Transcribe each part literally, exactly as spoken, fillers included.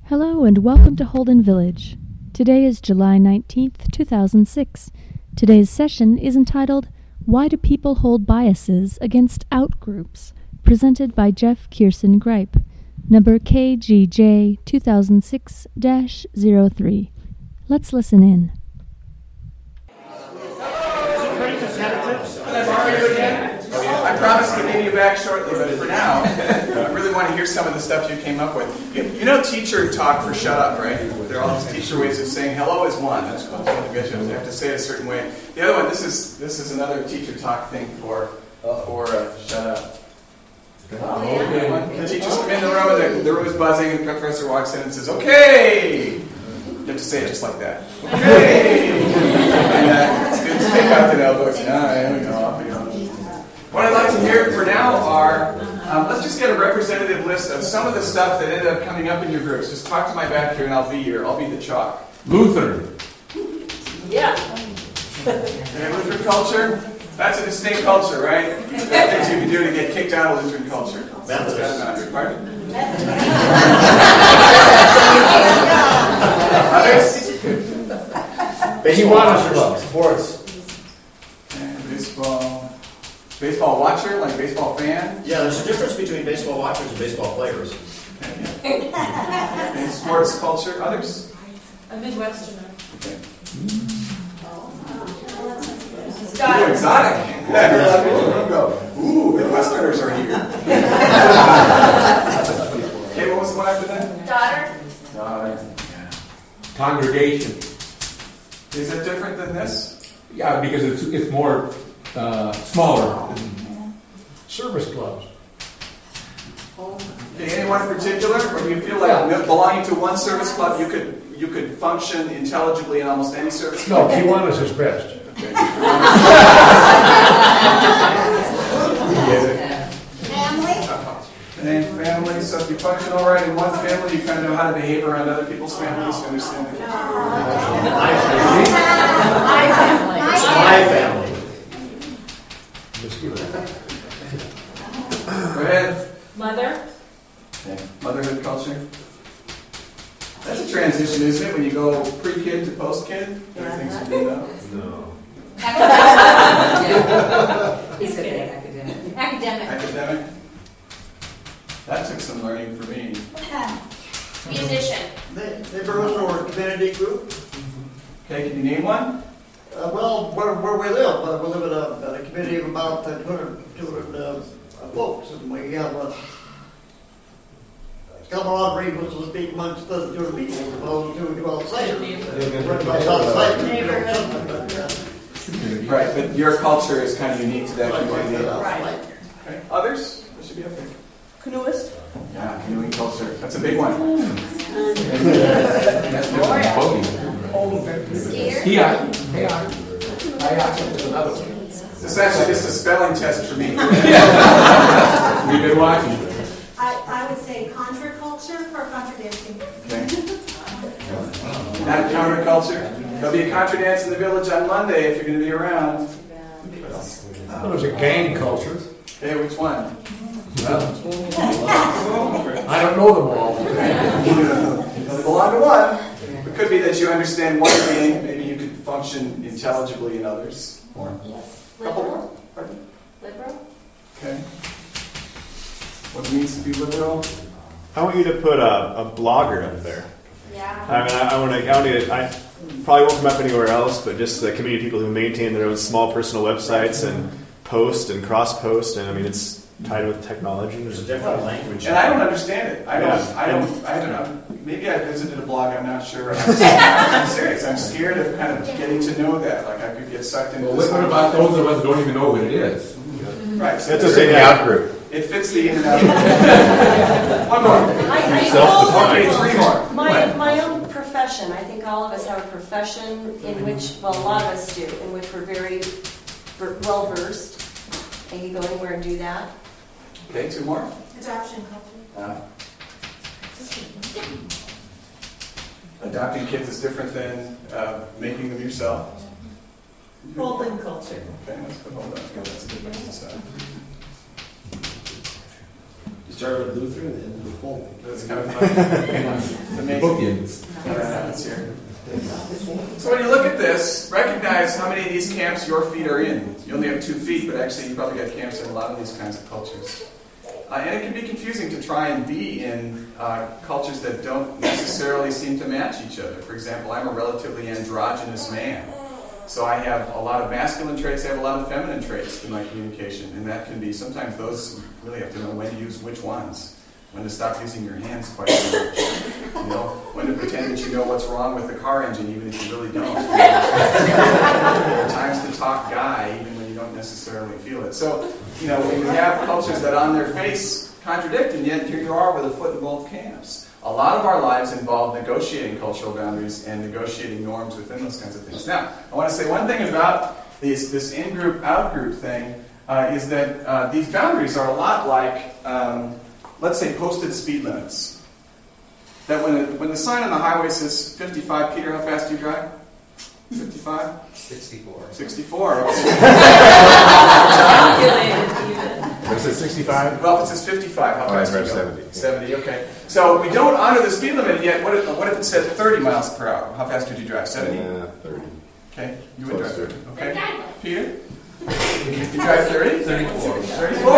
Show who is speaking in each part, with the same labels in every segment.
Speaker 1: Hello and welcome to Holden Village. Today is July nineteenth, two thousand six. Today's session is entitled, Why Do People Hold Biases Against Outgroups? Presented by Jeff Kierson Gripe, number K G J two thousand six dash zero three. Let's listen in.
Speaker 2: I promise to get you back shortly, but for now, I really want to hear some of the stuff you came up with. You, you know teacher talk for shut up, right? There are all these teacher ways of saying hello is one. That's one of the You have to say it a certain way. The other one, this is this is another teacher talk thing for for uh, shut up. Oh, the teachers come in the room and the, the room is buzzing and the professor walks in and says, "Okay." You have to say it just like that. Okay. And uh, students take out the notebooks and ah, there we go, off we go. What I'd like to hear for now are, um, let's just get a representative list of some of the stuff that ended up coming up in your groups. Just talk to my back here and I'll be your, I'll be the chalk.
Speaker 3: Luther.
Speaker 4: Yeah.
Speaker 2: Okay, Lutheran culture? That's a distinct culture, right? There's things you can do to get kicked out of Lutheran culture. Methodist. Pardon? Others?
Speaker 3: Baseball. Sports.
Speaker 2: And baseball. Baseball watcher, like baseball fan?
Speaker 5: Yeah, there's a difference between baseball watchers and baseball players.
Speaker 2: Okay, yeah. And sports culture, others?
Speaker 4: A Midwesterner.
Speaker 2: Okay.
Speaker 4: Got
Speaker 2: Ooh,
Speaker 4: it.
Speaker 2: exotic. Ooh, Midwesterners are here. Okay, what was the one after that?
Speaker 4: Daughter.
Speaker 2: Daughter. Yeah.
Speaker 3: Congregation.
Speaker 2: Is it different than this?
Speaker 3: Yeah, because it's it's more uh, smaller.
Speaker 6: Service clubs.
Speaker 2: Okay, anyone in particular? Or do you feel like belonging to one service club, you could you could function intelligibly in almost any service
Speaker 6: No,
Speaker 2: club?
Speaker 6: Kiwanis is best.
Speaker 2: Okay.
Speaker 7: Family?
Speaker 2: And then family, so if you function all right in one family, you kind of know how to behave around other people's families, you understand the
Speaker 5: My family.
Speaker 4: My family.
Speaker 5: My family.
Speaker 2: Go ahead.
Speaker 4: Mother.
Speaker 2: Okay. Motherhood culture. That's a transition, isn't it? When you go pre-kid to post-kid? There are things you do know.
Speaker 3: No.
Speaker 4: He's good at academic. Academic.
Speaker 2: Academic. That took some learning for me.
Speaker 4: Musician.
Speaker 8: Neighborhood or community group?
Speaker 2: Okay, can you name one?
Speaker 8: Uh, well, where, where we live, uh, we live in a, in a community of about uh, two hundred, two hundred uh, folks, and we have a camaraderie which will speak amongst the two hundred people, as opposed to do outside. Everybody's outside.
Speaker 2: Right, but your culture is kind of unique to that community.
Speaker 4: Right.
Speaker 2: Okay. Others? That should be up there.
Speaker 4: Canoeist.
Speaker 2: Yeah, canoeing culture. That's a big one.
Speaker 4: Skier.
Speaker 3: Yeah. Yeah. Kayak is another one.
Speaker 2: This is actually just a spelling test for me.
Speaker 3: We've been watching.
Speaker 7: I, I would say contraculture for contradicting.
Speaker 2: Okay. Not counterculture. There'll be a contra dance in the village on Monday if you're going to be around.
Speaker 6: Well, there's a gang culture.
Speaker 2: Okay, which one?
Speaker 6: I don't know them all.
Speaker 2: They belong to one. It could be that you understand one thing. Maybe you could function intelligibly in others. Or couple more. Pardon?
Speaker 4: Liberal.
Speaker 2: Okay. What it means to be liberal?
Speaker 9: I want you to put a, a blogger up there.
Speaker 4: Yeah.
Speaker 9: I mean, I, I want to. I, want to, I probably won't come up anywhere else, but just the community people who maintain their own small personal websites and post and cross post, and I mean, it's tied with technology.
Speaker 5: There's a different language.
Speaker 2: And I don't understand it. I don't.
Speaker 9: Yeah.
Speaker 2: I don't. I don't know. Maybe I visited a blog. I'm not sure. I'm, I'm serious. I'm scared of kind of getting to know that. Like I could get sucked into.
Speaker 3: Well,
Speaker 2: this
Speaker 3: what about those of us who don't even know what it is?
Speaker 2: Right. So
Speaker 9: That's just in the out group.
Speaker 2: it fits the in and out. One more.
Speaker 4: I, I
Speaker 2: Okay,
Speaker 4: also-
Speaker 2: three more.
Speaker 10: My, my own profession, I think all of us have a profession in which, well, a lot of us do, in which we're very ver- well versed. And you go anywhere and do that.
Speaker 2: Okay, two more.
Speaker 7: Adoption culture.
Speaker 2: Uh, adopting kids is different than uh, making them yourself.
Speaker 4: Holden culture.
Speaker 2: Okay, let's put hold on. Okay, that's a good place to start.
Speaker 5: Started with Lutheran and then Reformed.
Speaker 2: That's kind of fun. Amazing.
Speaker 3: Bookends.
Speaker 2: How that happens here. So when you look at this, recognize how many of these camps your feet are in. You only have two feet, but actually you probably got camps in a lot of these kinds of cultures. Uh, and it can be confusing to try and be in uh, cultures that don't necessarily seem to match each other. For example, I'm a relatively androgynous man. So I have a lot of masculine traits, I have a lot of feminine traits in my communication. And that can be, sometimes those, you really have to know when to use which ones. When to stop using your hands quite so much. You know, when to pretend that you know what's wrong with the car engine, even if you really don't. There are times to talk guy, even when you don't necessarily feel it. So, you know, when you have cultures that on their face contradict, and yet here you are with a foot in both camps. A lot of our lives involve negotiating cultural boundaries and negotiating norms within those kinds of things. Now, I want to say one thing about these, this in-group, out-group thing, uh, is that uh, these boundaries are a lot like... Um, let's say posted speed limits. That when the, when the sign on the highway says fifty-five, Peter, how fast do you drive? fifty-five?
Speaker 5: sixty-four.
Speaker 2: sixty-four, okay.
Speaker 11: What is it, sixty-five?
Speaker 2: Well, if it says fifty-five, how
Speaker 11: Oh, I
Speaker 2: fast do you
Speaker 11: drive
Speaker 2: go?
Speaker 11: seventy.
Speaker 2: seventy, okay. So we don't honor the speed limit yet. What if, what if it said thirty miles per hour? How fast would you drive? seventy?
Speaker 11: Yeah, thirty.
Speaker 2: Okay, you would drive
Speaker 11: Close
Speaker 2: thirty. Okay. Peter? You drive thirty?
Speaker 5: thirty-four.
Speaker 2: thirty-four.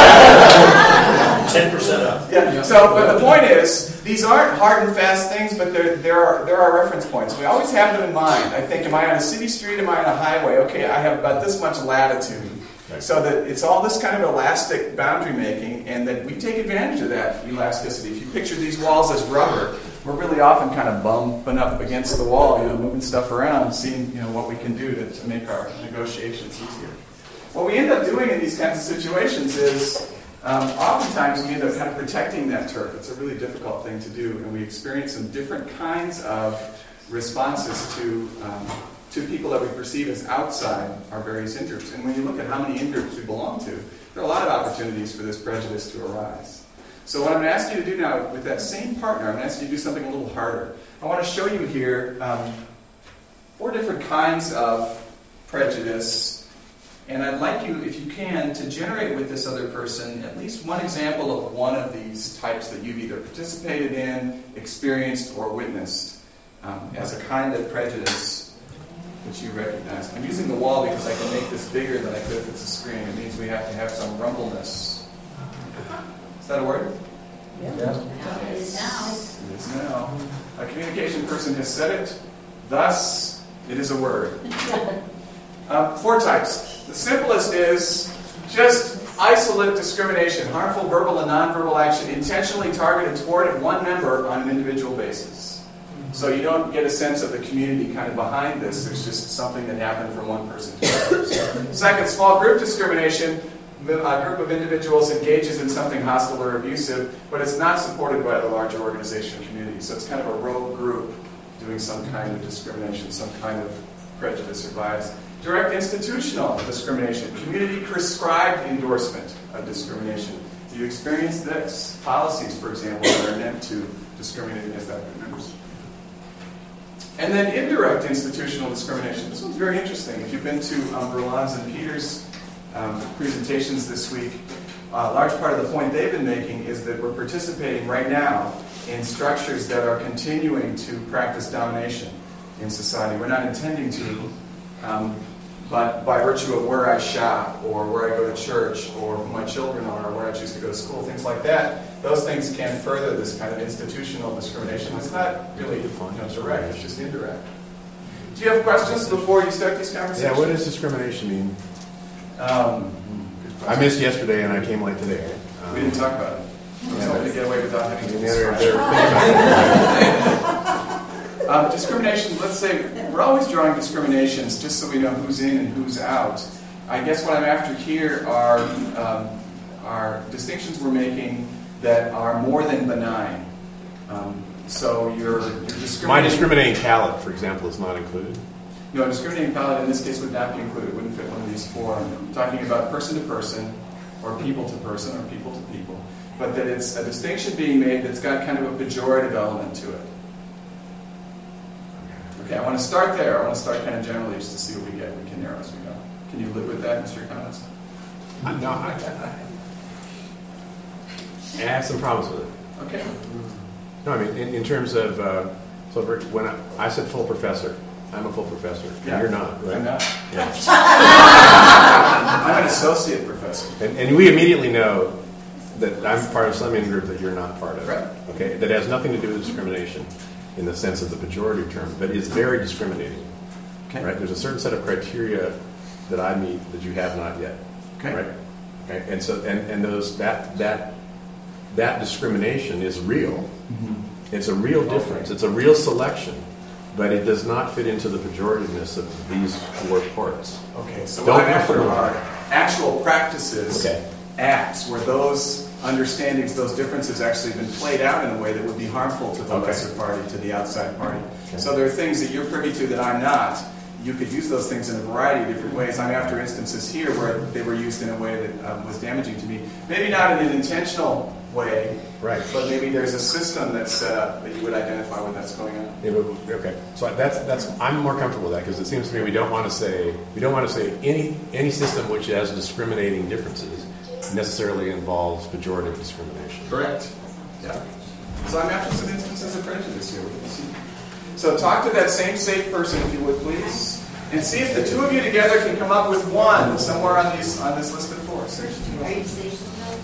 Speaker 5: ten percent up.
Speaker 2: Yeah. So, but the point is, these aren't hard and fast things, but there there are there are reference points. We always have them in mind. I think, am I on a city street? Am I on a highway? Okay, I have about this much latitude. So that it's all this kind of elastic boundary making, and that we take advantage of that elasticity. If you picture these walls as rubber, we're really often kind of bumping up against the wall, you know, moving stuff around, seeing, you know, what we can do to, to make our negotiations easier. What we end up doing in these kinds of situations is, um, oftentimes we end up kind of protecting that turf. It's a really difficult thing to do, and we experience some different kinds of responses to um, to people that we perceive as outside our various in-groups. And when you look at how many in-groups we belong to, there are a lot of opportunities for this prejudice to arise. So what I'm going to ask you to do now with that same partner, I'm going to ask you to do something a little harder. I want to show you here um, four different kinds of prejudice, and I'd like you, if you can, to generate with this other person at least one example of one of these types that you've either participated in, experienced, or witnessed um, as a kind of prejudice that you recognize. I'm using the wall because I can make this bigger than I could if it's a screen. It means we have to have some rumbleness. Is that a word?
Speaker 10: Yeah.
Speaker 2: It is now. It is now. A communication person has said it, thus it is a word. Um, four types. The simplest is just isolate discrimination, harmful verbal and nonverbal action intentionally targeted toward one member on an individual basis. So you don't get a sense of the community kind of behind this. There's just something that happened from one person to another. Second, small group discrimination. A group of individuals engages in something hostile or abusive, but it's not supported by the larger organization community. So it's kind of a rogue group doing some kind of discrimination, some kind of prejudice or bias. Direct institutional discrimination. Community prescribed endorsement of discrimination. Do you experience this? Policies, for example, that are meant to discriminate against that group members. And then indirect institutional discrimination. This one's very interesting. If you've been to um, Berlan's and Peter's um, presentations this week, a uh, large part of the point they've been making is that we're participating right now in structures that are continuing to practice domination in society. We're not intending to, um, but by virtue of where I shop, or where I go to church, or who my children are, or where I choose to go to school, things like that, those things can further this kind of institutional discrimination. It's not really you know, direct, it's just indirect. Do you have questions before you start these conversations?
Speaker 11: Yeah, what does discrimination mean?
Speaker 2: Um,
Speaker 11: I missed yesterday and I came late today. Um,
Speaker 2: we didn't talk about it. I was hoping to get away without having to
Speaker 11: they're,
Speaker 2: describe it. um, discrimination, let's say, we're always drawing discriminations just so we know who's in and who's out. I guess what I'm after here are, um, are distinctions we're making that are more than benign. Um, so you're, you're discriminating...
Speaker 11: My discriminating palate, for example, is not included.
Speaker 2: No, discriminating palate in this case would not be included. It wouldn't fit one of these four. I'm talking about person to person, or people to person, or people to people. But that it's a distinction being made that's got kind of a pejorative element to it. Okay, I want to start there. I want to start kind of generally just to see what we get. We can narrow as we go. Can you live with that, Mister Collins?
Speaker 11: Uh, no, I, I, I have some problems with it.
Speaker 2: Okay.
Speaker 11: No, I mean, in, in terms of, uh, so for, when I, I said full professor, I'm a full professor. And
Speaker 2: Yeah.
Speaker 11: you're not, right?
Speaker 2: I'm not.
Speaker 11: Yeah.
Speaker 2: I'm an associate professor.
Speaker 11: And, and we immediately know that I'm part of some in-group that you're not part of.
Speaker 2: Right.
Speaker 11: Okay? That has nothing to do with discrimination in the sense of the pejorative term, but is very discriminating.
Speaker 2: Okay.
Speaker 11: Right? There's a certain set of criteria that I meet that you have not yet.
Speaker 2: Okay.
Speaker 11: Right? Okay? And so, and, and those, that, that, that discrimination is real.
Speaker 2: Mm-hmm.
Speaker 11: It's a real difference. It's a real selection. But it does not fit into the pejorativeness of these four parts.
Speaker 2: Okay, so
Speaker 11: Don't
Speaker 2: what I'm after
Speaker 11: refer-
Speaker 2: are actual practices,
Speaker 11: Okay.
Speaker 2: acts, where those understandings, those differences actually been played out in a way that would be harmful to the
Speaker 11: Okay.
Speaker 2: lesser party, to the outside party.
Speaker 11: Okay.
Speaker 2: So there are things that you're privy to that I'm not. You could use those things in a variety of different ways. I'm after instances here where they were used in a way that um, was damaging to me. Maybe not in an intentional way,
Speaker 11: Right.
Speaker 2: but maybe there's a system that's set up that you would identify when that's going on.
Speaker 11: It would- okay, so that's that's I'm more comfortable with that because it seems to me we don't want to say we don't want to say any any system which has discriminating differences necessarily involves pejorative discrimination.
Speaker 2: Correct. Yeah. So I'm after some instances of prejudice here. We can see. So talk to that same safe person, if you would, please, and see if the two of you together can come up with one somewhere on these on this list of four. Section two.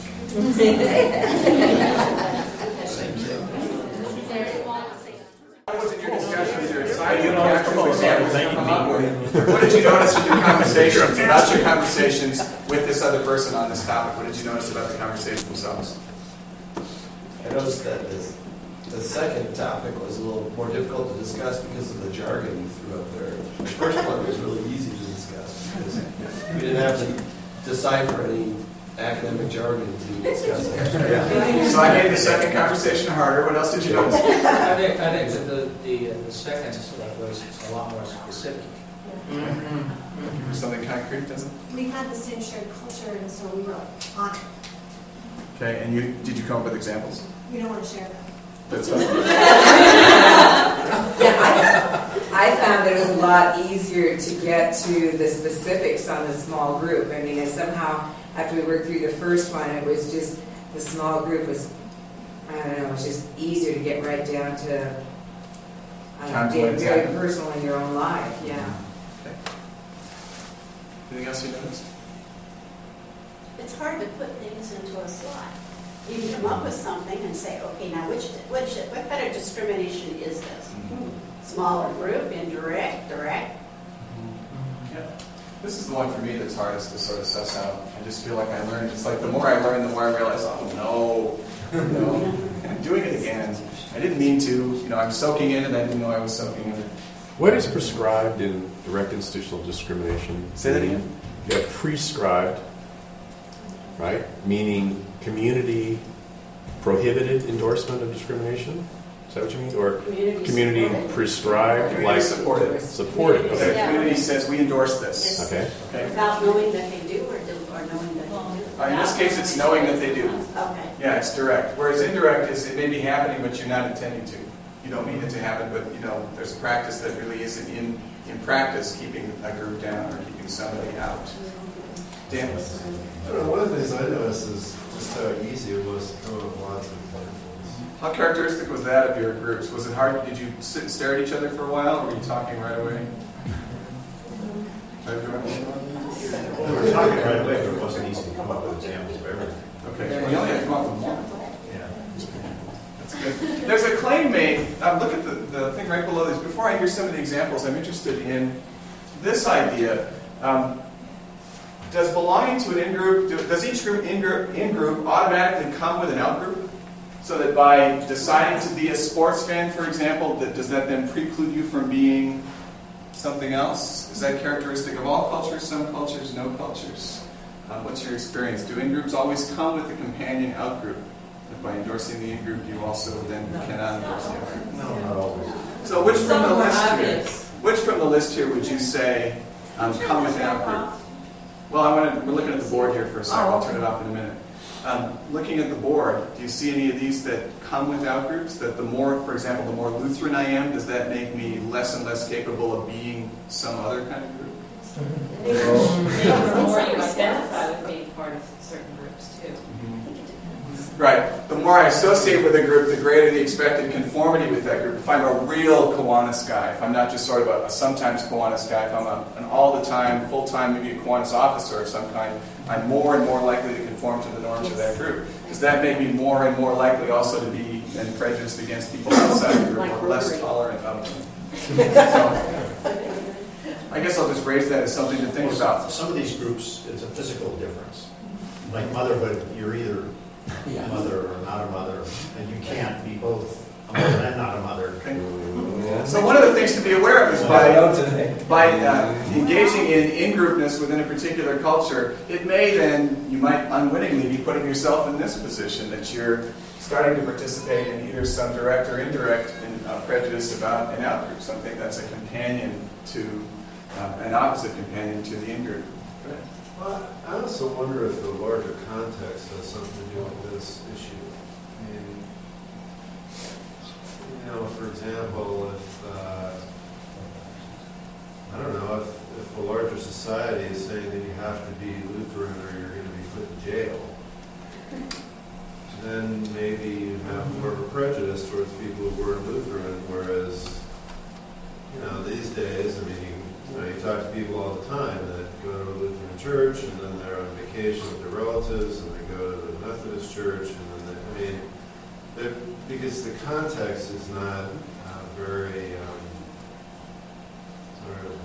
Speaker 2: What was in your discussions here? Aside from actual examples you come up with, what did you notice in your conversations about your conversations with this other person on this topic? What did you notice about the conversations themselves?
Speaker 5: I noticed that this, the second topic was a little more difficult to discuss because of the jargon you threw up there. The first one was really easy to discuss because we didn't have to decipher any academic jargon to discuss it.
Speaker 2: So I made the second conversation harder. What else did you notice?
Speaker 12: I think, I think that the, the, uh, the second was a lot more specific.
Speaker 2: Mm-hmm. Something concrete, doesn't it?
Speaker 7: We had the same shared culture, and so we were on it.
Speaker 2: Okay, and you did you come up with examples?
Speaker 7: We don't want to share that.
Speaker 2: That's fine.
Speaker 13: Yeah, I, I found that it was a lot easier to get to the specifics on the small group. I mean, it somehow, after we worked through the first one, it was just, the small group was, I don't know, it was just easier to get right down to uh, being very personal in your own life, yeah.
Speaker 2: Okay. Anything else you noticed?
Speaker 14: It's hard to put things into a slot. You can come up with something and say, okay, now which, which what kind of discrimination is this?
Speaker 2: Mm-hmm.
Speaker 14: Smaller group, indirect, direct?
Speaker 2: Mm-hmm. Yeah. This is the one for me that's hardest to sort of suss out. I just feel like I learned. It's like the more I learn, the more I realize, oh no, no, I'm doing it again. I didn't mean to. You know, I'm soaking in it. I didn't know I was soaking in it.
Speaker 11: What is prescribed in direct institutional discrimination?
Speaker 2: Say that again.
Speaker 11: Yeah, prescribed, right? Meaning community prohibited endorsement of discrimination? Is that what you mean? Or
Speaker 14: Community,
Speaker 11: community
Speaker 14: supported.
Speaker 11: prescribed,
Speaker 2: Community
Speaker 11: like
Speaker 2: supported.
Speaker 11: supported.
Speaker 2: The
Speaker 11: Okay.
Speaker 2: community says we endorse this.
Speaker 14: Yes.
Speaker 11: Okay.
Speaker 2: Okay.
Speaker 14: Without knowing that they do or, do, or knowing that they do?
Speaker 2: Uh, in this case, it's knowing that they do.
Speaker 14: Okay.
Speaker 2: Yeah, it's direct. Whereas indirect is it may be happening, but you're not intending to. You don't mean it to happen, but you know there's a practice that really isn't in in practice keeping a group down or keeping somebody out. Dan.
Speaker 15: I don't know, one of the things I noticed is just how easy it was to come up with lots of examples.
Speaker 2: How characteristic was that of your groups? Was it hard? Did you sit and stare at each other for a while, or were you talking right away?
Speaker 15: We were talking right away, but it wasn't easy to come up with examples of everything.
Speaker 2: Okay, well, you only have to come up with one. That's good. There's a claim made. Um, look at the, the thing right below this. Before I hear some of the examples, I'm interested in this idea. Um, does belonging to an in-group, do, does each group in-group, in-group automatically come with an out-group? So that by deciding to be a sports fan, for example, that, does that then preclude you from being something else? Is that characteristic of all cultures, some cultures, no cultures? Uh, what's your experience? Do in-groups always come with a companion out-group? That by endorsing the in-group, you also then no, cannot endorse the out-group?
Speaker 15: No, not always.
Speaker 2: So which from the list
Speaker 14: obvious.
Speaker 2: here, which from the list here would you say um, come with an out-group? Well, I want to, we're looking at the board here for a second. I'll turn it off in a minute. Um, looking at the board, do you see any of these that come with out-groups? That the more, for example, the more Lutheran I am, does that make me less and less capable of being some other kind of group?
Speaker 16: The more you identify with being part of certain groups, too.
Speaker 2: Mm-hmm. Right. The more I associate with a group, the greater the expected conformity with that group. If I'm a real Kiwanis guy, if I'm not just sort of a, a sometimes Kiwanis guy, if I'm a, an all-the-time, full-time, maybe a Kiwanis officer of some kind, I'm more and more likely to conform to the norms of that group. Does that make me more and more likely also to be then prejudiced against people outside the group or less tolerant of them? So, I guess I'll just raise that as something to think
Speaker 16: well,
Speaker 2: about.
Speaker 16: Some of these groups, it's a physical difference. Like motherhood, you're either a mother or not a mother, and you can't be both a mother and not a mother.
Speaker 2: So one of the things to be aware of is by, by uh, engaging in in-groupness within a particular culture, it may then, you might unwittingly be putting yourself in this position, that you're starting to participate in either some direct or indirect in, uh, prejudice about an out-group, something that's a companion to, uh, an opposite companion to the in-group.
Speaker 15: Well, I also wonder if the larger context has something to do with this issue. I mean, you know, for example, if, uh, I don't know, if, if the larger society is saying that you have to be Lutheran or you're going to be put in jail, then maybe you have more of a prejudice towards people who weren't Lutheran, whereas, you know, these days, I mean, you know, you talk to people all the time that go to a Lutheran church, and then they're on vacation with their relatives, and they go to the Methodist church, and then they, I mean, they're, because the context is not uh, very um, sort of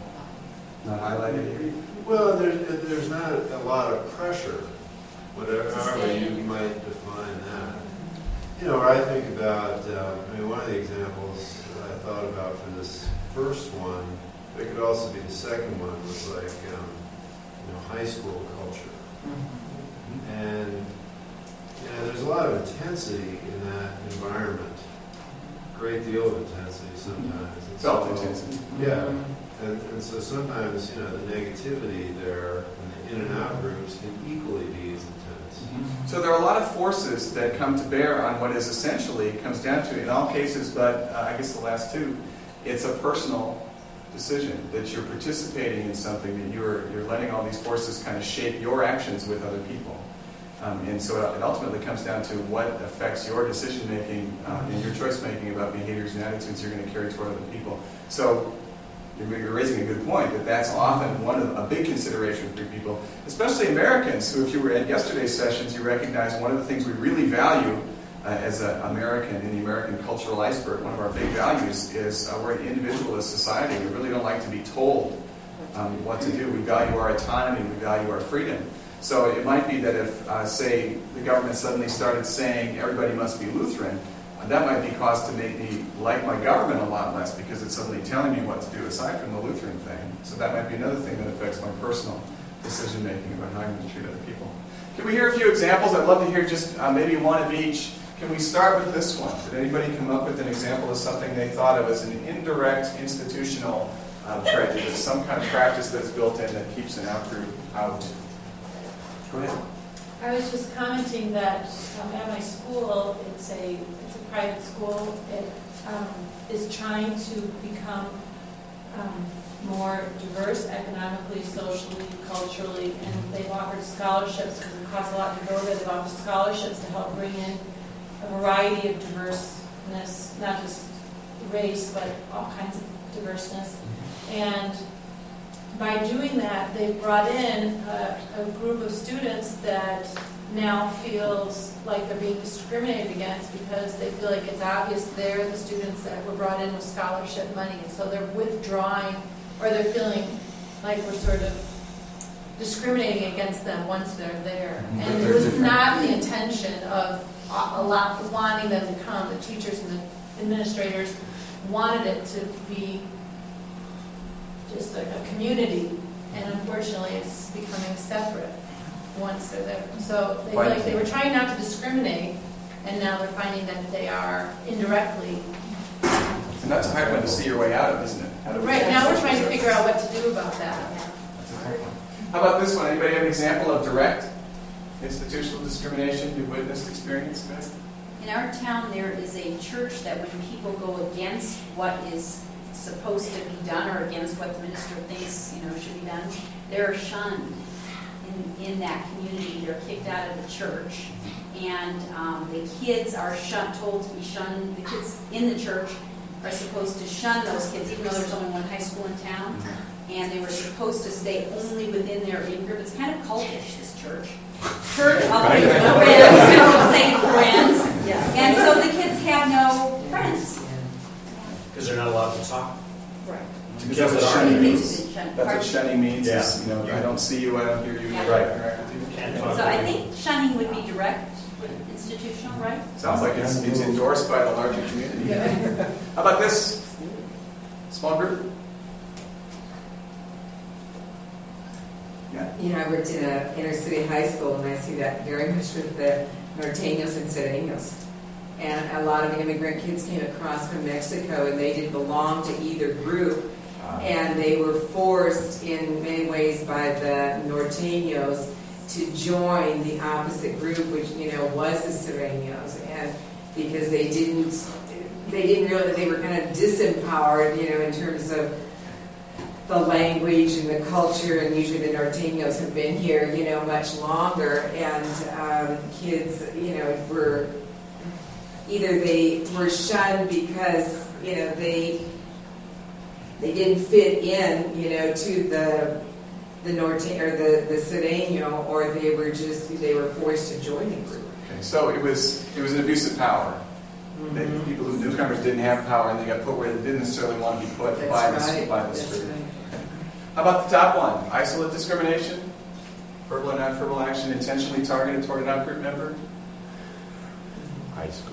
Speaker 15: uh,
Speaker 2: not highlighted here.
Speaker 15: Well, there's there's not a lot of pressure, whatever however you might define that. You know, I think about. Uh, I mean, one of the examples that I thought about for this first one. It could also be the second one, was like, um, you know, high school culture. Mm-hmm. And, you know, there's a lot of intensity in that environment. Great deal of intensity sometimes. And
Speaker 2: Felt
Speaker 15: so,
Speaker 2: intensity.
Speaker 15: Yeah. And, and so sometimes, you know, the negativity there and the in and out groups can equally be as intense.
Speaker 2: Mm-hmm. So there are a lot of forces that come to bear on what is essentially, comes down to, in all cases, but uh, I guess the last two, it's a personal decision, that you're participating in something, that you're you're letting all these forces kind of shape your actions with other people. Um, and so it ultimately comes down to what affects your decision making uh, and your choice making about behaviors and attitudes you're going to carry toward other people. So you're, you're raising a good point, that that's often one of the, a big consideration for people, especially Americans, who, if you were at yesterday's sessions, you recognize one of the things we really value Uh, as an American, in the American cultural iceberg, one of our big values is uh, we're an individualist society. We really don't like to be told um, what to do. We value our autonomy. We value our freedom. So it might be that if, uh, say, the government suddenly started saying everybody must be Lutheran, uh, that might be cause to make me like my government a lot less, because it's suddenly telling me what to do aside from the Lutheran thing. So that might be another thing that affects my personal decision making about how I'm going to treat other people. Can we hear a few examples? I'd love to hear just uh, maybe one of each. Can we start with this one? Did anybody come up with an example of something they thought of as an indirect institutional uh, prejudice, some kind of practice that's built in that keeps an out-group out? Go ahead.
Speaker 17: I was just commenting that um, at my school, it's a it's a private school. It um, is trying to become um, more diverse economically, socially, culturally, and they've offered scholarships because it costs a lot to go there. They've offered scholarships to help bring in a variety of diverseness, not just race, but all kinds of diverseness. And by doing that, they've brought in a, a group of students that now feels like they're being discriminated against because they feel like it's obvious they're the students that were brought in with scholarship money. And so they're withdrawing, or they're feeling like we're sort of discriminating against them once they're there. And it was not the intention of a lot wanting them to come. The teachers and the administrators wanted it to be just a, a community, and unfortunately it's becoming separate once they're there. So they feel like they were trying not to discriminate, and now they're finding that they are indirectly.
Speaker 2: And that's a hard one to see your way out of, isn't it?
Speaker 17: Right, now we're trying to figure out what to do about that.
Speaker 2: That's a hard one. How about this one? Anybody have an example of direct institutional discrimination you've witnessed, experienced?
Speaker 18: In our town, there is a church that when people go against what is supposed to be done or against what the minister thinks, you know, should be done, they're shunned. In in, in that community, they're kicked out of the church. And um, the kids are shun, told to be shunned. The kids in the church are supposed to shun those kids, even though there's only one high school in town. And they were supposed to stay only within their in-group. It's kind of cultish, this church. Church of friends, saying friends.
Speaker 10: Yeah.
Speaker 18: And so the kids have no friends.
Speaker 16: Because they're not allowed to talk.
Speaker 18: Right.
Speaker 2: That's what shunning means.
Speaker 18: Shun-
Speaker 2: That's what shunning means.
Speaker 16: Yeah.
Speaker 2: Is, you know, I don't see you, I don't hear you,
Speaker 18: Yeah.
Speaker 2: I don't interact with you.
Speaker 16: Can't
Speaker 18: So
Speaker 16: talk.
Speaker 18: I think shunning would be direct, institutional, right?
Speaker 2: Sounds like it's, it's endorsed by the larger community. How about this? Small group? Yeah.
Speaker 13: You know, I worked in a inner city high school, and I see that very much with the Norteños and Sereños. And a lot of immigrant kids came across from Mexico, and they didn't belong to either group. And they were forced in many ways by the Norteños to join the opposite group, which, you know, was the Sereños. And because they didn't, they didn't realize they were kind of disempowered, you know, in terms of the language and the culture, and usually the Norteños have been here, you know, much longer, and um, kids, you know, were either they were shunned because, you know, they they didn't fit in, you know, to the the Norte or the the Sereño, or they were just they were forced to join the group.
Speaker 2: Okay, so it was it was an abuse of power.
Speaker 13: Mm-hmm.
Speaker 2: They, people who newcomers didn't have power, and they got put where they didn't necessarily want to be put
Speaker 13: That's
Speaker 2: by
Speaker 13: right.
Speaker 2: this by this
Speaker 13: That's
Speaker 2: group.
Speaker 13: right.
Speaker 2: How about the top one? Isolate discrimination, verbal and non-verbal action intentionally targeted toward an outgroup member.
Speaker 11: High school.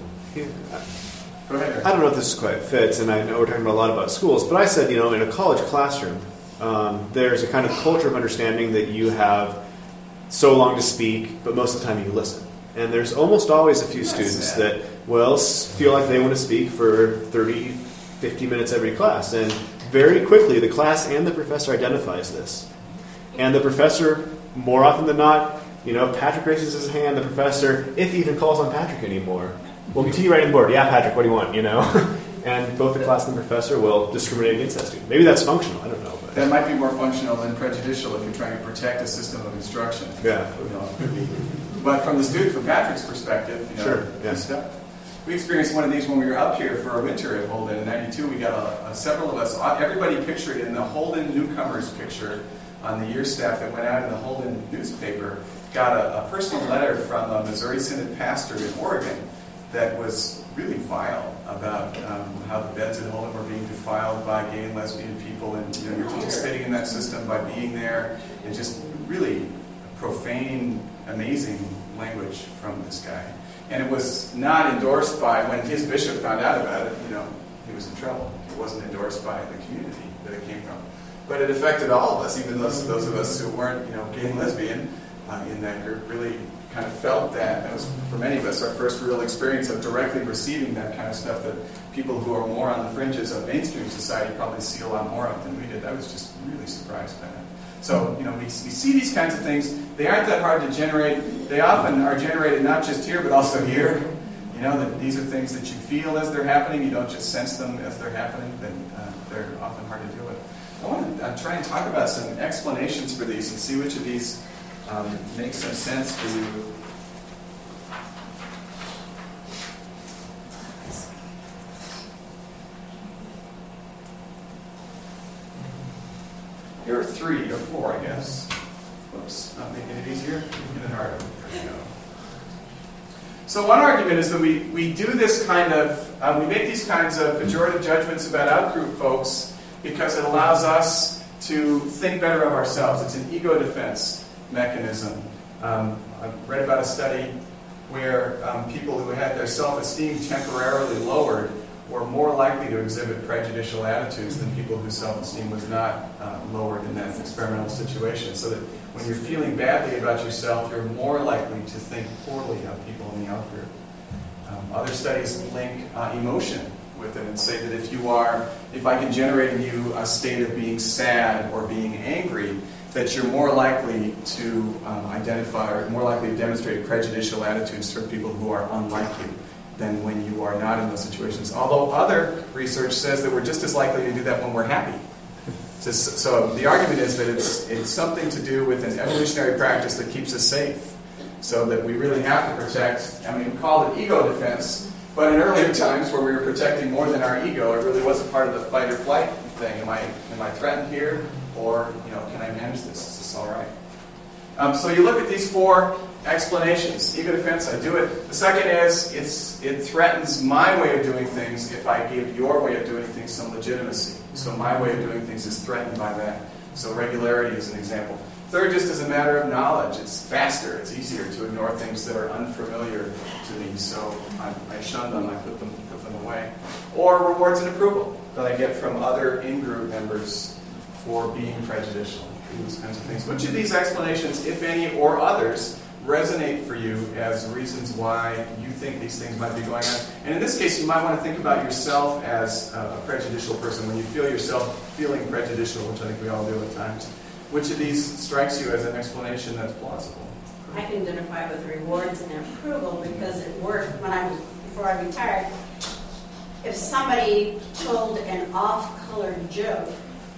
Speaker 2: Go ahead, Eric.
Speaker 9: I don't know if this quite fits, and I know we're talking about a lot about schools, but I said, you know, in a college classroom, um, there's a kind of culture of understanding that you have so long to speak, but most of the time you listen. And there's almost always a few
Speaker 2: That's
Speaker 9: students
Speaker 2: sad.
Speaker 9: that, well, s- feel like they want to speak for thirty, fifty minutes every class. And very quickly, the class and the professor identifies this. And the professor, more often than not, you know, if Patrick raises his hand, the professor, if he even calls on Patrick anymore, will T right on board. Yeah, Patrick, what do you want? You know, and both the class and the professor will discriminate against that student. Maybe that's functional. I don't know. But.
Speaker 2: That might be more functional than prejudicial if you're trying to protect a system of instruction.
Speaker 9: Yeah.
Speaker 2: You know, it could be. But from the student, from Patrick's perspective, you know,
Speaker 9: Sure, yeah.
Speaker 2: this stuff. We experienced one of these when we were up here for our winter at Holden in ninety-two. We got a, a, several of us, everybody pictured in the Holden newcomers picture on the year staff that went out in the Holden newspaper, got a, a personal letter from a Missouri Synod pastor in Oregon that was really vile about um, how the beds at Holden were being defiled by gay and lesbian people, and you know, you're participating in that system by being there, and just really profane, amazing language from this guy. And it was not endorsed by, when his bishop found out about it, you know, he was in trouble. It wasn't endorsed by the community that it came from. But it affected all of us, even those, those of us who weren't, you know, gay and lesbian uh, in that group really kind of felt that. That was, for many of us, our first real experience of directly receiving that kind of stuff that people who are more on the fringes of mainstream society probably see a lot more of than we did. I was just really surprised by that. So, you know, we, we see these kinds of things. They aren't that hard to generate. They often are generated not just here, but also here. You know, that these are things that you feel as they're happening. You don't just sense them as they're happening. Then uh, they're often hard to deal with. I want to uh, try and talk about some explanations for these and see which of these um, makes some sense for you. Here are three or four, I guess. Whoops, not making it easier, making it harder. There we go. So one argument is that we, we do this kind of, um, we make these kinds of pejorative judgments about outgroup folks because it allows us to think better of ourselves. It's an ego defense mechanism. Um, I read about a study where um, people who had their self-esteem temporarily lowered were more likely to exhibit prejudicial attitudes than people whose self-esteem was not uh, lowered in that experimental situation. So that when you're feeling badly about yourself, you're more likely to think poorly of people in the outgroup. Um, other studies link uh, emotion with it and say that if you are, if I can generate in you a state of being sad or being angry, that you're more likely to um, identify or more likely to demonstrate prejudicial attitudes toward people who are unlike you than when you are not in those situations. Although other research says that we're just as likely to do that when we're happy. So, so the argument is that it's, it's something to do with an evolutionary practice that keeps us safe. So that we really have to protect, I mean, we call it ego defense, but in earlier times where we were protecting more than our ego, it really was a part of the fight or flight thing. Am I, am I threatened here? Or, you know, can I manage this? Is this all right? Um, so you look at these four explanations. Ego defense, I do it. The second is it's, it threatens my way of doing things if I give your way of doing things some legitimacy. So my way of doing things is threatened by that. So regularity is an example. Third, just as a matter of knowledge, it's faster, it's easier to ignore things that are unfamiliar to me, so I, I shun them, I put them, put them away. Or rewards and approval that I get from other in-group members for being prejudicial, those kinds of things. Which of these explanations, if any, or others, resonate for you as reasons why you think these things might be going on? And in this case, you might want to think about yourself as a prejudicial person. When you feel yourself feeling prejudicial, which I think we all do at times, which of these strikes you as an explanation that's plausible?
Speaker 14: I can identify with rewards and approval because it worked when I was, before I retired. If somebody told an off-colored joke,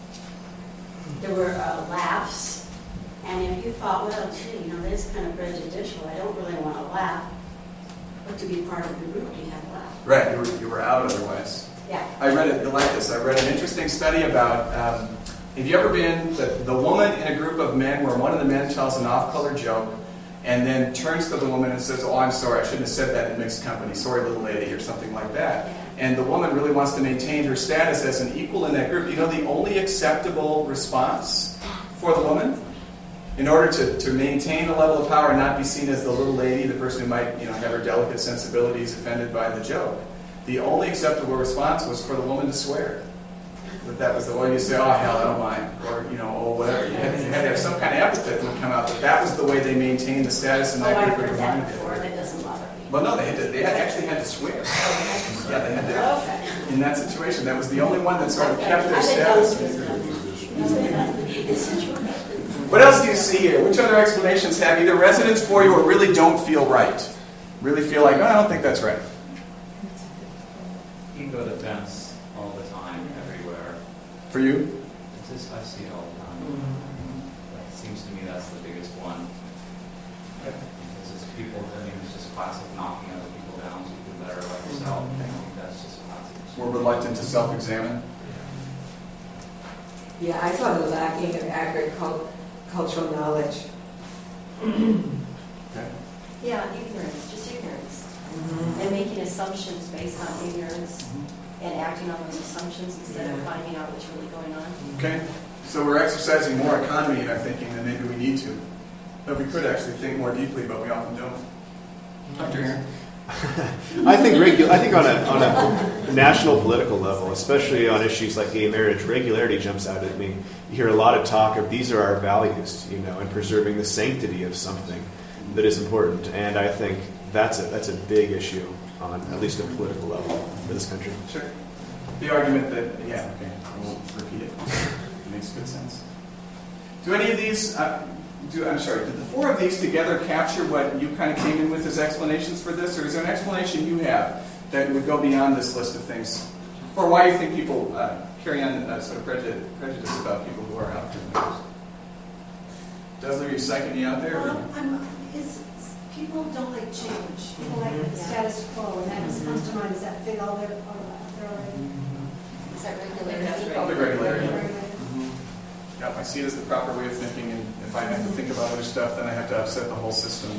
Speaker 14: there were uh, laughs, and if you thought, well, gee, you know, that is kind of prejudicial, I don't really want to laugh, but to be part of the group, you had to laugh.
Speaker 2: Right, you were, you were out otherwise.
Speaker 14: Yeah.
Speaker 2: I read it, like this, I read an interesting study about, um, have you ever been the, the woman in a group of men where one of the men tells an off-color joke and then turns to the woman and says, oh, I'm sorry, I shouldn't have said that in mixed company, sorry little lady, or something like that. And the woman really wants to maintain her status as an equal in that group. You know the only acceptable response for the woman in order to, to maintain a level of power and not be seen as the little lady, the person who might, you know, have her delicate sensibilities offended by the joke, the only acceptable response was for the woman to swear. That that was the way you say, oh, hell, I don't mind, or, you know, oh, whatever. You had, you had to have some kind of epithet that would come out, but that was the way they maintained the status in
Speaker 14: Oh,
Speaker 2: that
Speaker 14: I've
Speaker 2: group.
Speaker 14: heard that before, that doesn't bother me.
Speaker 2: Well, no, they had to, they had, actually had to swear. Yeah, they had to.
Speaker 14: Okay.
Speaker 2: In that situation, that was the only one that sort of kept their
Speaker 14: I
Speaker 2: status.
Speaker 14: think
Speaker 2: What else do you see here? Which other explanations have either resonance for you or really don't feel right? Really feel like, oh, I don't think that's right.
Speaker 12: Ego defense all the time, everywhere.
Speaker 2: For you?
Speaker 12: It's just, I see it all the time. It seems to me that's the biggest one. Because it's people, I mean, it's just classic knocking other people down so you do better about yourself. I think that's just classic.
Speaker 2: We're reluctant to self-examine.
Speaker 13: Yeah, I saw the lacking of accurate cult- cultural knowledge.
Speaker 2: Okay.
Speaker 10: Yeah, ignorance, just ignorance.
Speaker 13: Mm-hmm.
Speaker 10: And making assumptions based on ignorance and acting on those assumptions instead of finding out what's really going on.
Speaker 2: Okay. So we're exercising more economy in our thinking than maybe we need to. But we could actually think more deeply, but we often don't. Doctor Aaron?
Speaker 9: I think regu- I think on a on a national political level, especially on issues like gay marriage, regularity jumps out at me. You hear a lot of talk of these are our values, you know, and preserving the sanctity of something that is important. And I think that's a that's a big issue on at least a political level for this country.
Speaker 2: Sure. The argument that, yeah, okay, I won't repeat it. It makes good sense. Do any of these, uh, do, I'm sorry, did the four of these together capture what you kind of came in with as explanations for this? Or is there an explanation you have that would go beyond this list of things? Or why you think people uh, carry on uh, sort of prejudice, prejudice about people who are out there? Does are you psyching me out there?
Speaker 7: Well, I'm, it's, people don't like change. People like the status quo, and that just comes to mind. Is that fit all there? All there already?
Speaker 10: Is that regularity?
Speaker 2: Probably regularity. Mm-hmm. Yep, I see it as the proper way of thinking, and if I have to think about other stuff, then I have to upset the whole system.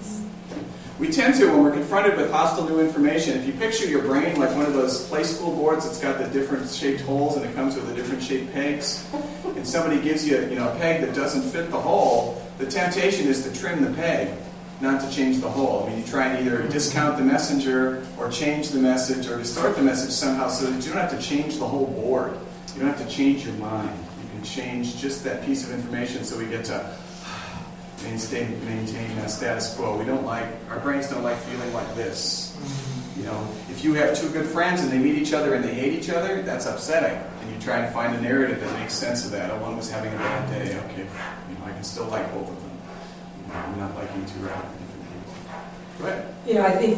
Speaker 2: We tend to, when we're confronted with hostile new information, if you picture your brain like one of those play school boards that's got the different shaped holes and it comes with the different shaped pegs, and somebody gives you, you know, a peg that doesn't fit the hole, the temptation is to trim the peg, not to change the hole. I mean, you try and either discount the messenger or change the message or distort the message somehow so that you don't have to change the whole board. You don't have to change your mind. You can change just that piece of information so we get to maintain, maintain uh, status quo. We don't like, our brains don't like feeling like this. You know, if you have two good friends and they meet each other and they hate each other, that's upsetting. And you try and find a narrative that makes sense of that. Oh, one was having a bad day. Okay, you know, I can still like both of them. I'm not liking two radically different people. Go ahead.
Speaker 13: You know, I think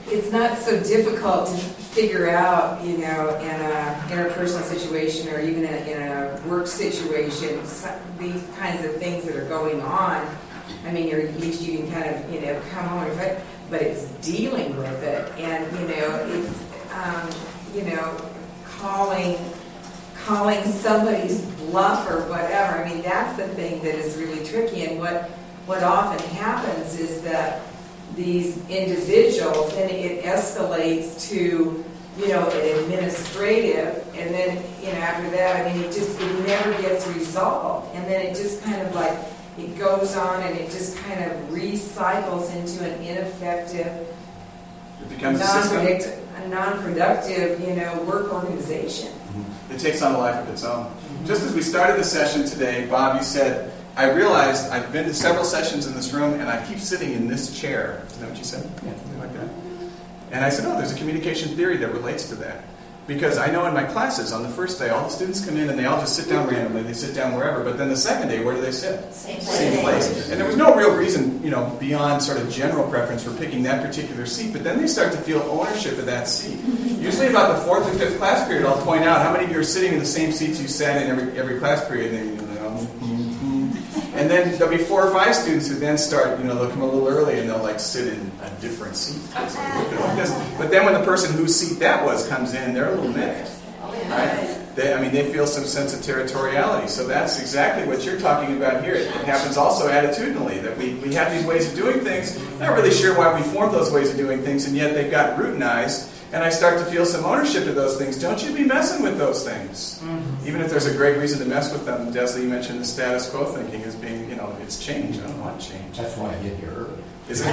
Speaker 13: it's not so difficult to figure out, you know, in a interpersonal situation or even in a, in a work situation, some, these kinds of things that are going on. I mean, you're, at least you can kind of, you know, come home and but, but it's dealing with it, and you know, it's, um, you know, calling, calling somebody's bluff or whatever. I mean, that's the thing that is really tricky, and what what often happens is that these individuals, then it escalates to, you know, an administrative, and then, you know, after that, I mean, it just, it never gets resolved, and then it just kind of like, it goes on and it just kind of recycles into an ineffective,
Speaker 2: it becomes a system.
Speaker 13: A non-productive, you know, work organization.
Speaker 2: Mm-hmm. It takes on a life of its own. Mm-hmm. Just as we started the session today, Bob, you said, I realized I've been to several sessions in this room and I keep sitting in this chair. Is that what you said? Yeah. Something like that. And I said, oh, there's a communication theory that relates to that. Because I know in my classes, on the first day, all the students come in and they all just sit down randomly. They sit down wherever. But then the second day, where do they sit?
Speaker 14: Same place.
Speaker 2: Same place. And there was no real reason, you know, beyond sort of general preference for picking that particular seat. But then they start to feel ownership of that seat. Usually about the fourth or fifth class period, I'll point out how many of you are sitting in the same seats you sat in every every class period. And, you know, and then there'll be four or five students who then start, you know, they'll come a little early and they'll like sit in a different seat. Because, but then when the person whose seat that was comes in, they're a little miffed. Right? They, I mean, they feel some sense of territoriality. So that's exactly what you're talking about here. It happens also attitudinally, that we, we have these ways of doing things. Not really sure why we formed those ways of doing things, and yet they've got routinized, and I start to feel some ownership of those things. Don't you be messing with those things. Mm-hmm. Even if there's a great reason to mess with them. Desley, you mentioned the status quo thinking as being, you know, it's change. I don't want change.
Speaker 6: That's why I get here early.
Speaker 2: Is it?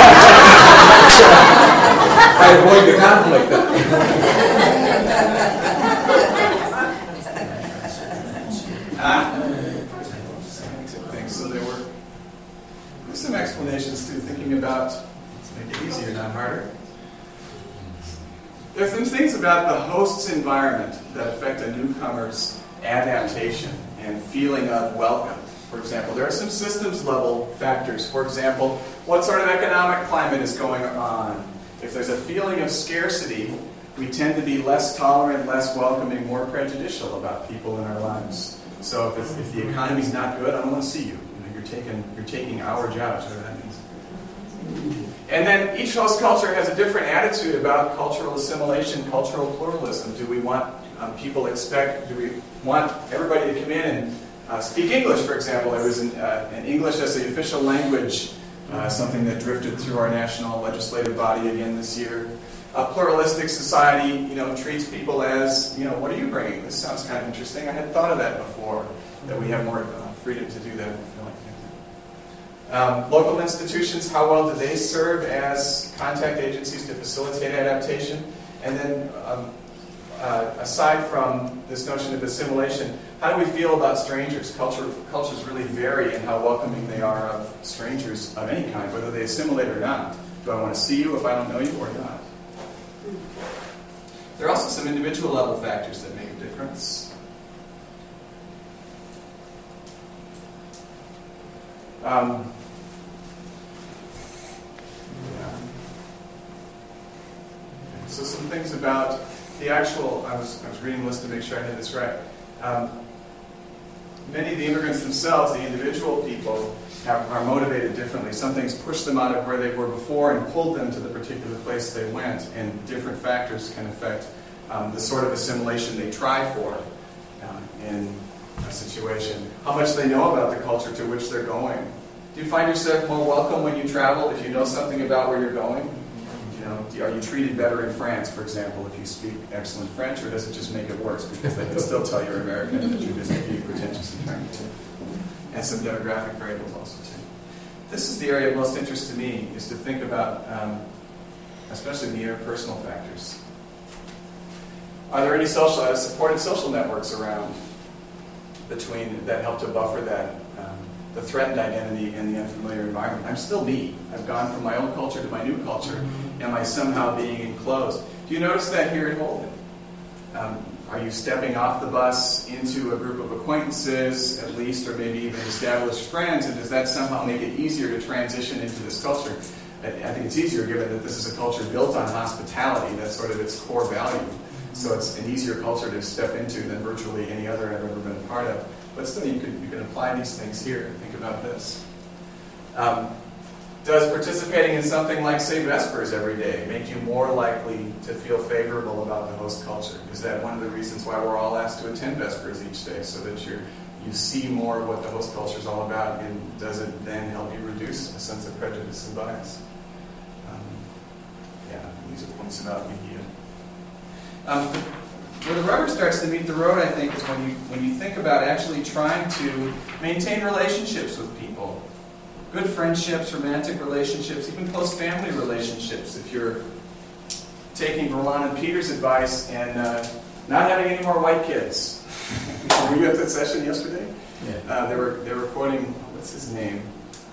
Speaker 6: I avoid the conflict.
Speaker 2: Ah. So there were there's some explanations too, thinking about, let's make it easier, not harder. There are some things about the host's environment that affect a newcomer's adaptation and feeling of welcome. For example, there are some systems level factors. For example, what sort of economic climate is going on? If there's a feeling of scarcity, we tend to be less tolerant, less welcoming, more prejudicial about people in our lives. So if, it's, if the economy's not good, I don't want to see you. You know, you're taking you're taking our jobs, whatever that means. And then each host culture has a different attitude about cultural assimilation, cultural pluralism. Do we want um, people expect? Do we want everybody to come in and uh, speak English? For example, there was an, uh, an English as the official language, uh, something that drifted through our national legislative body again this year. A pluralistic society, you know, treats people as, you know, what are you bringing? This sounds kind of interesting. I hadn't thought of that before, that we have more uh, freedom to do that. Um, local institutions, how well do they serve as contact agencies to facilitate adaptation? And then, um, uh, aside from this notion of assimilation, how do we feel about strangers? Culture, cultures really vary in how welcoming they are of strangers of any kind, whether they assimilate or not. Do I want to see you if I don't know you or not? There are also some individual level factors that make a difference. Um, yeah. So some things about the actual, I was, I was reading the list to make sure I had this right. Um, many of the immigrants themselves, the individual people, have, are motivated differently. Some things push them out of where they were before and pulled them to the particular place they went, and different factors can affect um, the sort of assimilation they try for uh, in a situation. How much they know about the culture to which they're going. Do you find yourself more welcome when you travel if you know something about where you're going? You know, are you treated better in France, for example, if you speak excellent French, or does it just make it worse because they can still tell you're American and that you're just being pretentious and trying to? And some demographic variables also too. This is the area of most interest to me, is to think about, um, especially the interpersonal factors. Are there any social, uh, supported social networks around between that help to buffer that, um, the threatened identity and the unfamiliar environment? I'm still me. I've gone from my old culture to my new culture. Am I somehow being enclosed? Do you notice that here at Holden? Um, Are you stepping off the bus into a group of acquaintances, at least, or maybe even established friends, and does that somehow make it easier to transition into this culture? I, I think it's easier given that this is a culture built on hospitality. That's sort of its core value. So it's an easier culture to step into than virtually any other I've ever been a part of. But still, you can, you can apply these things here. Think about this. Um, does participating in something like, say, Vespers every day make you more likely to feel favorable about the host culture? Is that one of the reasons why we're all asked to attend Vespers each day, so that you're, you see more of what the host culture is all about, and does it then help you reduce a sense of prejudice and bias? Um, yeah, these are points about media. Um, where the rubber starts to meet the road, I think, is when you when you think about actually trying to maintain relationships with people. Good friendships, romantic relationships, even close family relationships. If you're taking Verlon and Peter's advice and uh, not having any more white kids. Were you at that session yesterday? Yeah. Uh, they were they were quoting, what's his name?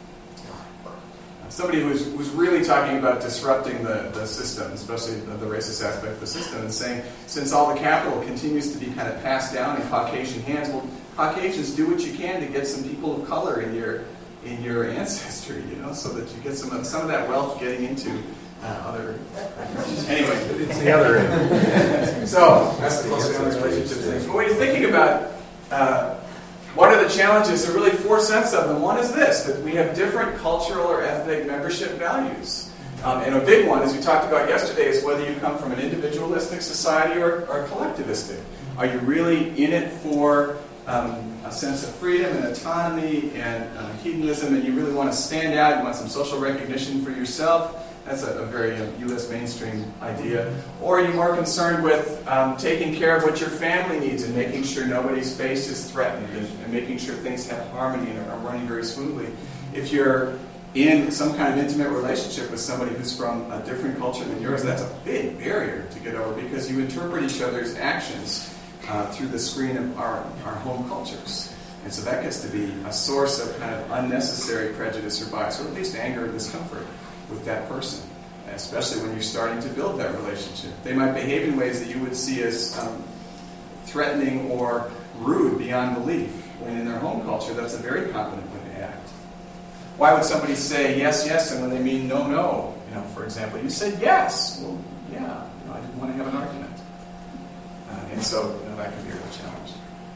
Speaker 2: Somebody who was, was really talking about disrupting the, the system, especially the, the racist aspect of the system, and saying, since all the capital continues to be kind of passed down in Caucasian hands, well, Caucasians, do what you can to get some people of color in your in your ancestry, you know, so that you get some of, some of that wealth getting into uh, other... Anyway.
Speaker 11: It's the other end.
Speaker 2: So, that's the close family relationship things. But when you're thinking about... Uh, What are the challenges? There are really four sets of them. One is this, that we have different cultural or ethnic membership values. Um, and a big one, as we talked about yesterday, is whether you come from an individualistic society or, or collectivistic. Are you really in it for um, a sense of freedom and autonomy and uh, hedonism, and you really want to stand out, you want some social recognition for yourself? That's a, a very uh, U S mainstream idea. Or are you more concerned with um, taking care of what your family needs and making sure nobody's face is threatened and, and making sure things have harmony and are running very smoothly? If you're in some kind of intimate relationship with somebody who's from a different culture than yours, that's a big barrier to get over because you interpret each other's actions uh, through the screen of our, our home cultures. And so that gets to be a source of kind of unnecessary prejudice or bias, or at least anger or discomfort with that person, especially when you're starting to build that relationship. They might behave in ways that you would see as um, threatening or rude beyond belief, when in their home culture, that's a very competent way to act. Why would somebody say yes, yes, and when they mean no, no? You know, for example, you said yes. Well, yeah, you know, I didn't want to have an argument. Uh, and so, you know, that could be a real challenge.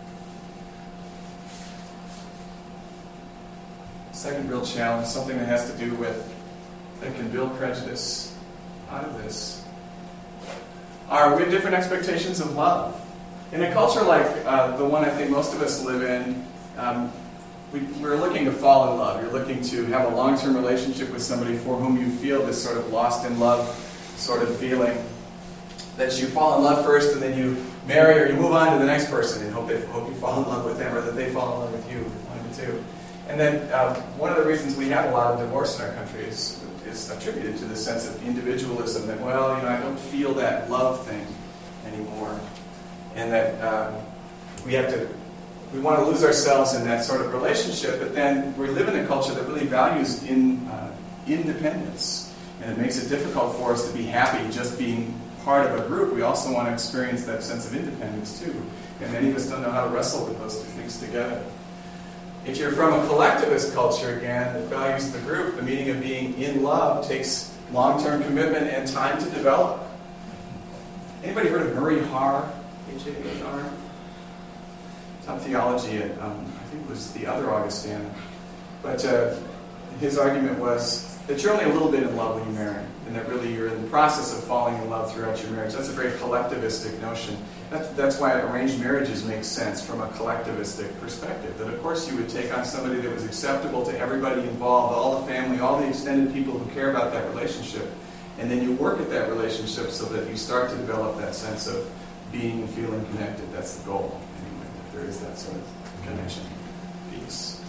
Speaker 2: Second real challenge, something that has to do with that can build prejudice out of this, are we have different expectations of love. In a culture like uh, the one I think most of us live in, um, we, we're looking to fall in love. You're looking to have a long-term relationship with somebody for whom you feel this sort of lost in love sort of feeling. That you fall in love first and then you marry or you move on to the next person and hope, they, hope you fall in love with them or that they fall in love with you, one of the two. And then uh, one of the reasons we have a lot of divorce in our country is is attributed to this sense of individualism, that, well, you know, I don't feel that love thing anymore. And that um, we have to, we want to lose ourselves in that sort of relationship, but then we live in a culture that really values in, uh, independence. And it makes it difficult for us to be happy just being part of a group. We also want to experience that sense of independence too. And many of us don't know how to wrestle with those two things together. If you're from a collectivist culture, again, that values the group, the meaning of being in love takes long-term commitment and time to develop. Anybody heard of Murray Harr? H A H R? Taught theology at, um, I think it was the other Augustana. But uh, his argument was that you're only a little bit in love when you marry, and that really you're in the process of falling in love throughout your marriage. That's a very collectivistic notion. That's, that's why arranged marriages make sense from a collectivistic perspective. That, of course, you would take on somebody that was acceptable to everybody involved, all the family, all the extended people who care about that relationship. And then you work at that relationship so that you start to develop that sense of being and feeling connected. That's the goal, anyway, if there is that sort of connection piece.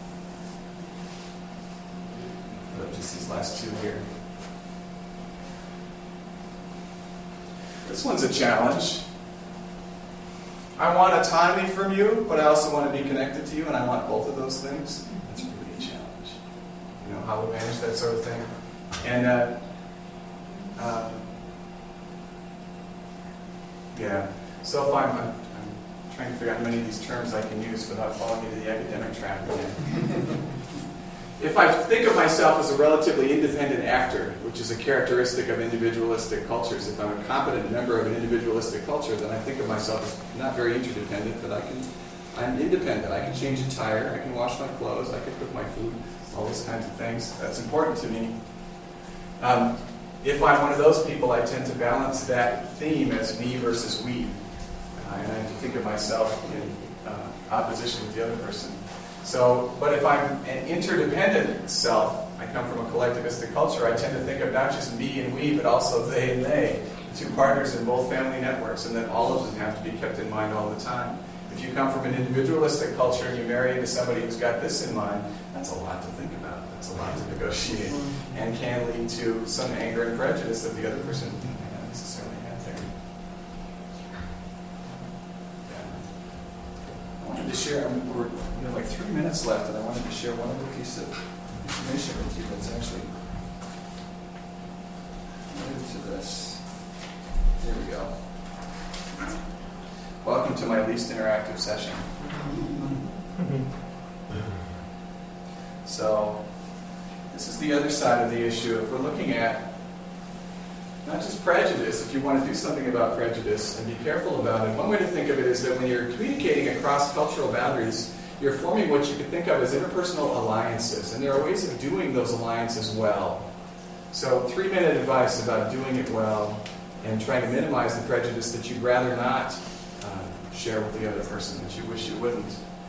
Speaker 2: But just these last two here. This one's a challenge. I want autonomy from you, but I also want to be connected to you, and I want both of those things. That's really a challenge. You know, how to manage that sort of thing. And, uh, uh, yeah, so far I'm, I'm trying to figure out how many of these terms I can use without falling into the academic trap again. if I think of myself as a relatively independent actor, which is a characteristic of individualistic cultures, if I'm a competent member of an individualistic culture, then I think of myself as not very interdependent, but I can, I'm independent. I can change a tire, I can wash my clothes, I can cook my food, all those kinds of things. That's important to me. Um, if I'm one of those people, I tend to balance that theme as me versus we. Uh, and I have to think of myself in uh, opposition with the other person. So, but if I'm an interdependent self, I come from a collectivistic culture, I tend to think of not just me and we, but also they and they, two partners in both family networks, and that all of them have to be kept in mind all the time. If you come from an individualistic culture and you marry into somebody who's got this in mind, that's a lot to think about. That's a lot to negotiate, and can lead to some anger and prejudice that the other person may not necessarily have there. I wanted to share, we're you know, like three minutes left, and I wanted to share one other piece of information with you that's actually related to this. Here we go. Welcome to my least interactive session. So, this is the other side of the issue. If we're looking at not just prejudice, if you want to do something about prejudice and be careful about it, one way to think of it is that when you're communicating across cultural boundaries, you're forming what you could think of as interpersonal alliances, and there are ways of doing those alliances well. So, three-minute advice about doing it well and trying to minimize the prejudice that you'd rather not uh, share with the other person, that you wish you wouldn't.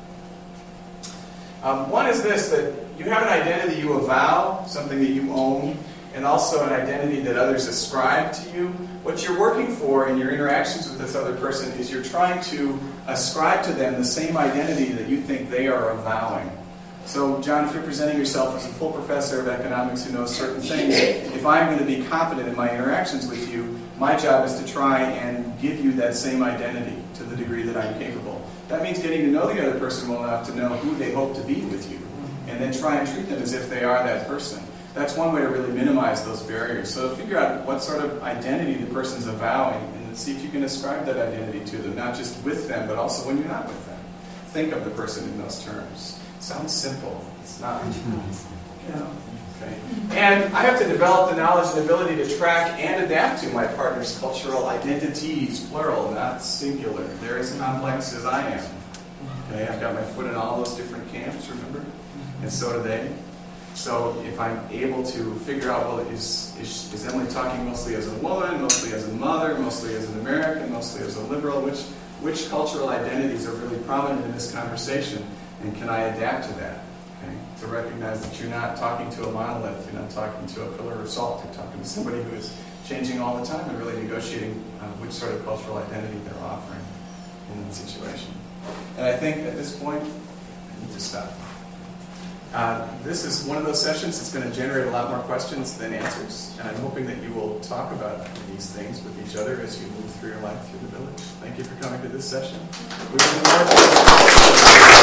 Speaker 2: Um, one is this, that you have an identity you avow, something that you own, and also an identity that others ascribe to you. What you're working for in your interactions with this other person is you're trying to ascribe to them the same identity that you think they are avowing. So, John, if you're presenting yourself as a full professor of economics who knows certain things, if I'm going to be competent in my interactions with you, my job is to try and give you that same identity to the degree that I'm capable. That means getting to know the other person well enough to know who they hope to be with you, and then try and treat them as if they are that person. That's one way to really minimize those barriers. So figure out what sort of identity the person's avowing, and then see if you can ascribe that identity to them, not just with them, but also when you're not with them. Think of the person in those terms. Sounds simple. It's not. Yeah. Okay. And I have to develop the knowledge and ability to track and adapt to my partner's cultural identities, plural, not singular. They're as complex as I am. Okay, I've got my foot in all those different camps, remember? And so do they. So if I'm able to figure out, well, is, is, is Emily talking mostly as a woman, mostly as a mother, mostly as an American, mostly as a liberal? Which, which cultural identities are really prominent in this conversation? And can I adapt to that? Okay? To recognize that you're not talking to a monolith, you're not talking to a pillar of salt, you're talking to somebody who is changing all the time and really negotiating uh, which sort of cultural identity they're offering in that situation. And I think at this point, I need to stop. Uh, this is one of those sessions that's going to generate a lot more questions than answers, and I'm hoping that you will talk about these things with each other as you move through your life through the village. Thank you for coming to this session. We look forward to